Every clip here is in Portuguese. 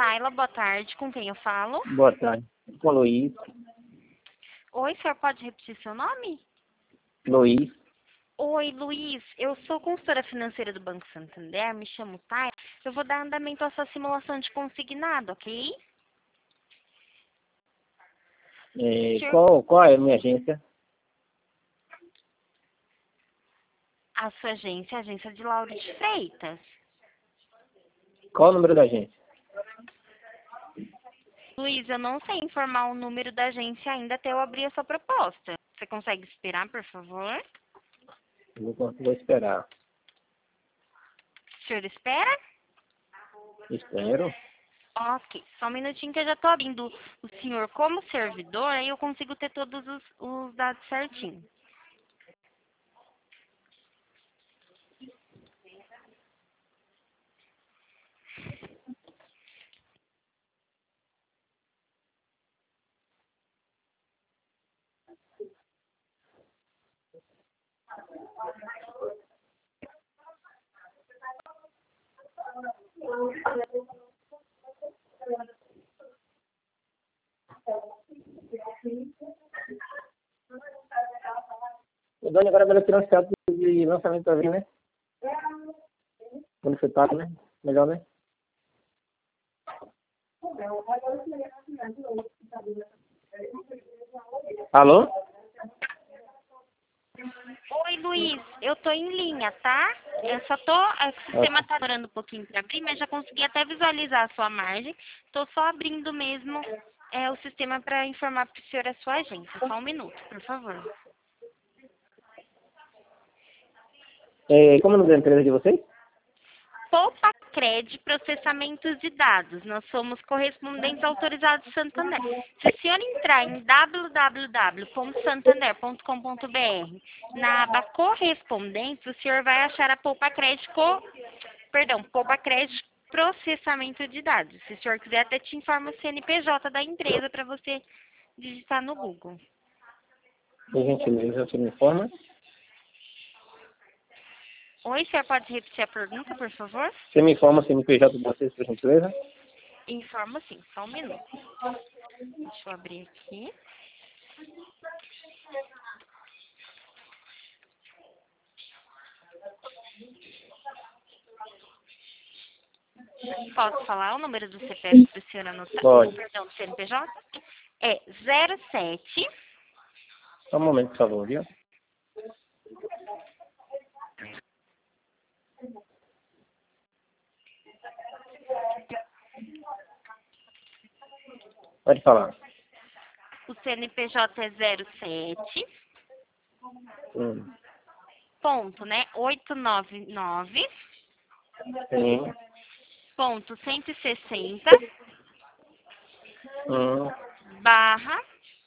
Laila, boa tarde. Com quem eu falo? Boa tarde. Com Luiz. Oi, senhor, pode repetir seu nome? Luiz. Oi, Luiz. Eu sou consultora financeira do Banco Santander, me chamo Thay. Eu vou dar andamento à sua simulação de consignado, ok? Qual é a minha agência? A sua agência é a agência de Lauro de Freitas. Qual o número da agência? Luiz, eu não sei informar o número da agência ainda até eu abrir a sua proposta. Você consegue esperar, por favor? Eu vou esperar. O senhor espera? Espero. Ok, só um minutinho que eu já estou abrindo o senhor como servidor, aí eu consigo ter todos os dados certinho. O Dani agora vai tirar um certo de lançamento da vida, né? Quando você tá, né? Melhor, né? Alô? Oi, Luiz, eu tô em linha, tá? Eu só tô. O sistema tá demorando um pouquinho para abrir, mas já consegui até visualizar a sua margem. Tô só abrindo mesmo o sistema para informar para o senhor a sua agência. Só um minuto, por favor. Como é o nome da empresa de vocês? Poupa Cred Processamento de Dados. Nós somos correspondentes autorizados Santander. Se o senhor entrar em www.santander.com.br, na aba correspondentes, o senhor vai achar a Poupa Cred Processamento de Dados. Se o senhor quiser, até te informo o CNPJ da empresa para você digitar no Google. Por gentileza, você me informa? Oi, senhor, pode repetir a pergunta, por favor? Você me informa o CNPJ de vocês, por gentileza? Informo sim, só um minuto. Deixa eu abrir aqui. Posso falar o número do CPF para o senhor anotar? Pode. Perdão, do CNPJ? É 07. Só um momento, por favor, viu? Pode falar. O CNPJ é 07. Ponto, né? 899. Sim. Ponto 160. Hum. Barra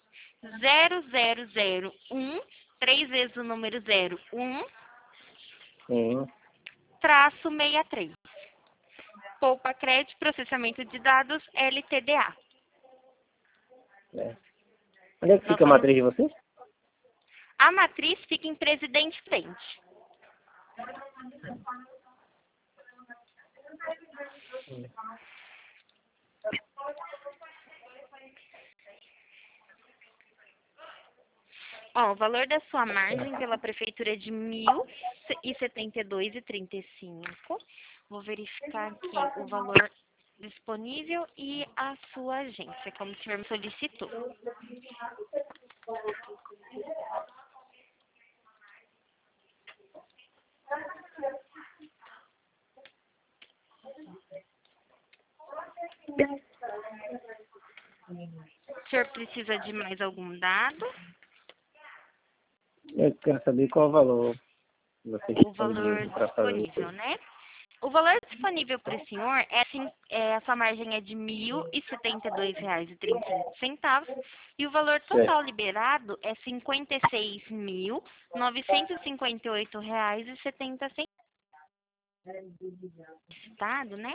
0001. 3 vezes o número 01. Sim. Traço 63. Poupa Crédito, processamento de dados, LTDA. Onde é que fica a matriz de vocês? A matriz fica em Presidente Prudente. Ó, o valor da sua margem pela prefeitura é de R$ 1.072,35. Vou verificar aqui o valor disponível e a sua agência, como o senhor me solicitou. O senhor precisa de mais algum dado? Eu quero saber qual o valor que vocês O valor têm para fazer. disponível, né? O valor disponível para o senhor a sua margem é de R$ 1.072,35 e o valor total liberado é R$ 56.958,70. Estado, né?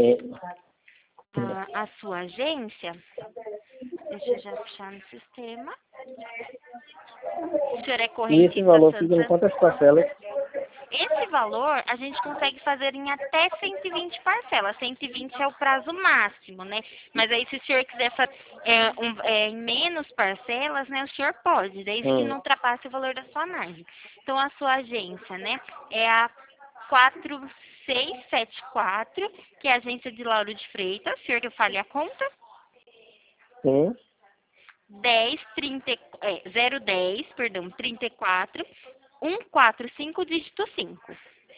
A sua agência, deixa eu já puxar no sistema. O senhor é E esse correntista valor fica em Santander? quantas parcelas? Esse valor a gente consegue fazer em até 120 parcelas. 120 é o prazo máximo, né? Mas aí se o senhor quiser fazer em menos parcelas, né, o senhor pode, desde que não ultrapasse o valor da sua margem. Então a sua agência, né, é a 4674, que é a agência de Lauro de Freitas. O senhor que eu fale a conta? Sim. 010, perdão, 34 145 dígito 5.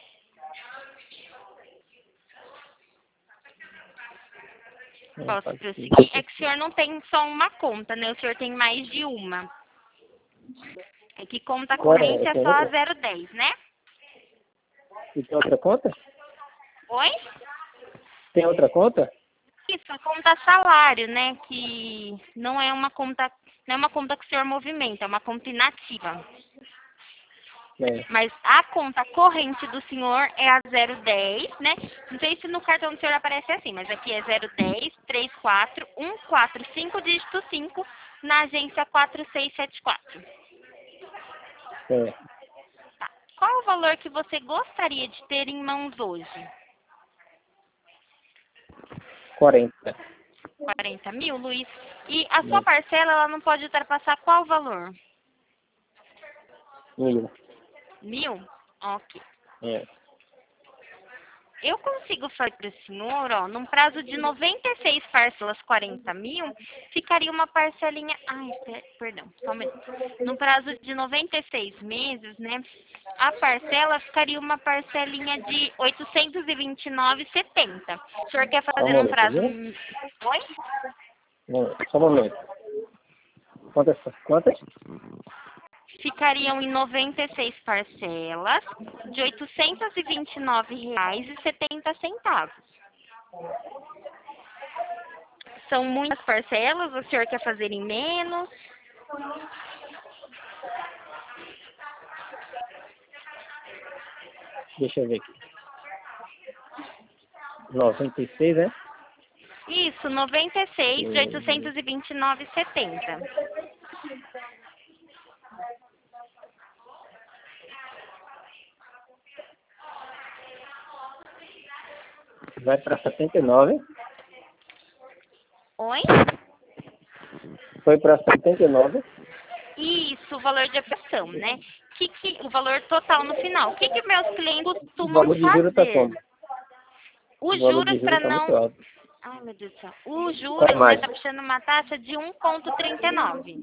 Posso prosseguir? É que o senhor não tem só uma conta, né? O senhor tem mais de uma. É que conta corrente é só a 010, né? E tem outra conta? Oi? Tem outra conta? Isso, a conta salário, né? Que não é uma conta, não é uma conta que o senhor movimenta, é uma conta inativa. É. Mas a conta corrente do senhor é a 010, né? Não sei se no cartão do senhor aparece assim, mas aqui é 010 34 145 dígito 5 na agência 4674. É. Tá. Qual o valor que você gostaria de ter em mãos hoje? 40. 40 mil, Luiz? E a sua parcela, ela não pode ultrapassar qual valor? 1000. 1000? Ok. É. Eu consigo fazer para o senhor, ó, num prazo de 96 parcelas, 40 mil, ficaria uma parcelinha... Ai, perdão, só um minuto. Num prazo de 96 meses, né, a parcela ficaria uma parcelinha de 829,70. O senhor quer fazer num prazo... Oi? Só um momento. Quantas? Ficariam em 96 parcelas de R$ 829,70. São muitas parcelas, o senhor quer fazer em menos? Deixa eu ver aqui. 96, né? Isso, 96 de 829,70. Vai para 79. Oi? Foi para 79. Isso, o valor de aplicação, né? O valor total no final. O que meus clientes O costumam valor de juros está fazer? como? Os O valor de juros juros para está muito não... alto. Ai, meu Deus do céu. O Qual juros, né, mais? tá puxando uma taxa de 1,39.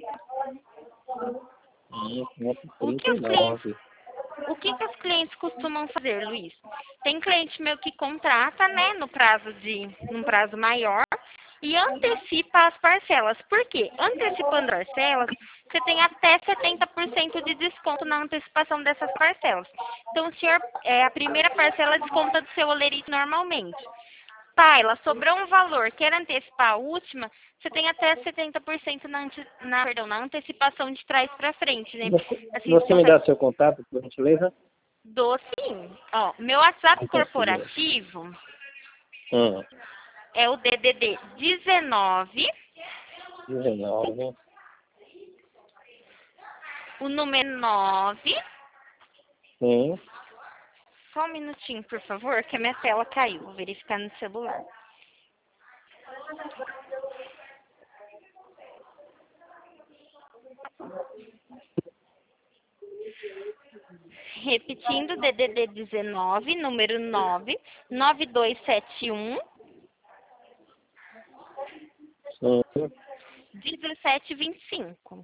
O que os clientes 39. que os clientes costumam fazer, Luiz? Tem cliente meu que contrata, né, num prazo maior e antecipa as parcelas. Por quê? Antecipando as parcelas, você tem até 70% de desconto na antecipação dessas parcelas. Então, o senhor, a primeira parcela desconta do seu olerite normalmente. Taila, sobrou um valor, quer antecipar a última, você tem até 70% na antecipação de trás para frente, né? Assim, Você me dá seu contato, por gentileza? Dou sim. Ó, meu WhatsApp Então, corporativo Hum. é o DDD 19, 19. o número 9. Sim. Só um minutinho, por favor, que a minha tela caiu. Vou verificar no celular. Repetindo, DDD 19, número 9, 9271 Sim. 1725.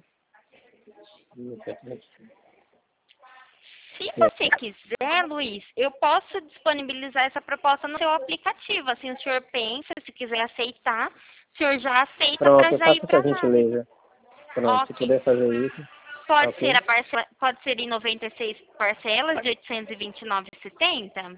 1725. Se você quiser, Luiz, eu posso disponibilizar essa proposta no seu aplicativo. Assim, o senhor pensa, se quiser aceitar, o senhor já aceita para Pronto, já ir faça para essa lá. gentileza. Pronto, se Ok. puder fazer isso. Pode Ok. ser pode ser em 96 parcelas de 829,70?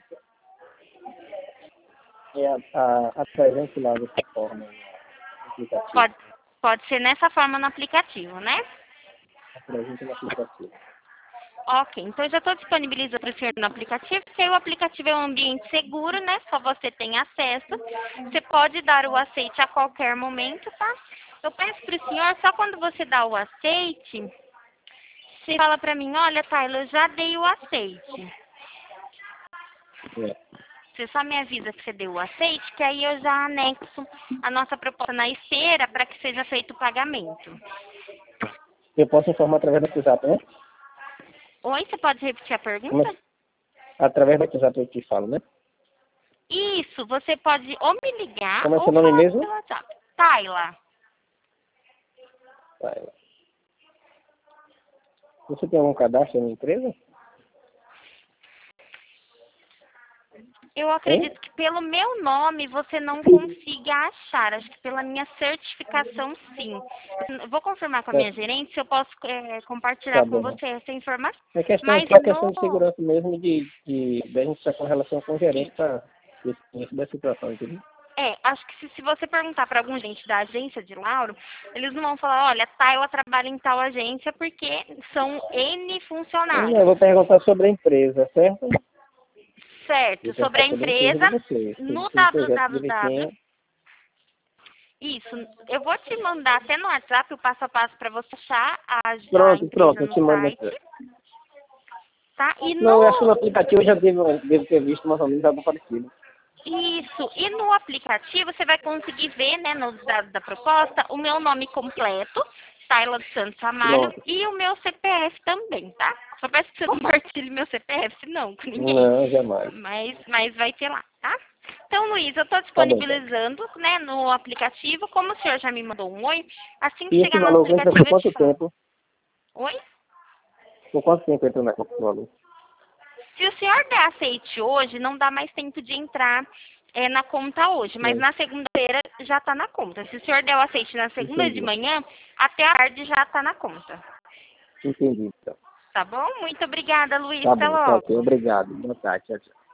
É a presente lá dessa forma, no aplicativo. Pode ser nessa forma no aplicativo, né? A presente no aplicativo. Ok, então eu já estou disponibilizando para o senhor no aplicativo, porque o aplicativo é um ambiente seguro, né? Só você tem acesso. Você pode dar o aceite a qualquer momento, tá? Eu peço para o senhor, só quando você dá o aceite, você fala para mim, olha, Taylor, eu já dei o aceite. É. Você só me avisa que você deu o aceite, que aí eu já anexo a nossa proposta na esteira para que seja feito o pagamento. Eu posso informar através do WhatsApp, né? Oi, você pode repetir a pergunta? Através do WhatsApp eu te falo, né? Isso, você pode ou me ligar Como é ou seu nome falar mesmo? pelo WhatsApp. Tayla. Tá. Você tem algum cadastro na empresa? Eu acredito que pelo meu nome você não consiga achar. Acho que pela minha certificação, sim. Eu vou confirmar com a minha gerente se eu posso compartilhar Tá com bom. você essa informação. É questão, Mas só questão de segurança mesmo, de a gente estar com relação com o gerente para isso da situação, entendeu? acho que se você perguntar para algum gente da agência de Lauro, eles não vão falar, olha, Tayla trabalha em tal agência porque são N funcionários. Eu vou perguntar sobre a empresa, certo? Certo, Eu sobre a empresa, você. no Se o projeto www. direitinho. Isso, eu vou te mandar até no WhatsApp o passo a passo para você achar a Pronto, empresa eu no te mando aqui. site, tá? E Não, eu acho que no no aplicativo eu já devo ter visto mais ou menos algo parecido. Isso, e no aplicativo você vai conseguir ver, né, nos dados da proposta, o meu nome completo, Tayla dos Santos Ramalho, Pronto. e o meu CPF também, tá? Só peço que você compartilhe meu CPF, senão com ninguém. Não, jamais. Mas vai ter lá, tá? Então, Luiz, eu estou Tá bom, então. disponibilizando, né, no aplicativo. Como o senhor já me mandou um oi, assim que E esse chegar no valor entra aplicativo por eu te quanto falo. tempo? Oi? Por quanto tempo entra na conta do valor? Se o senhor der aceite hoje, não dá mais tempo de entrar na conta hoje, mas Sim. na segunda-feira já está na conta. Se o senhor der o aceite na segunda de Entendi. manhã, até a tarde já está na conta. Entendi, então. Tá bom? Muito obrigada, Luiz. Tá Até bom, tá ok. logo. Obrigado. Boa tarde. Tchau, tchau.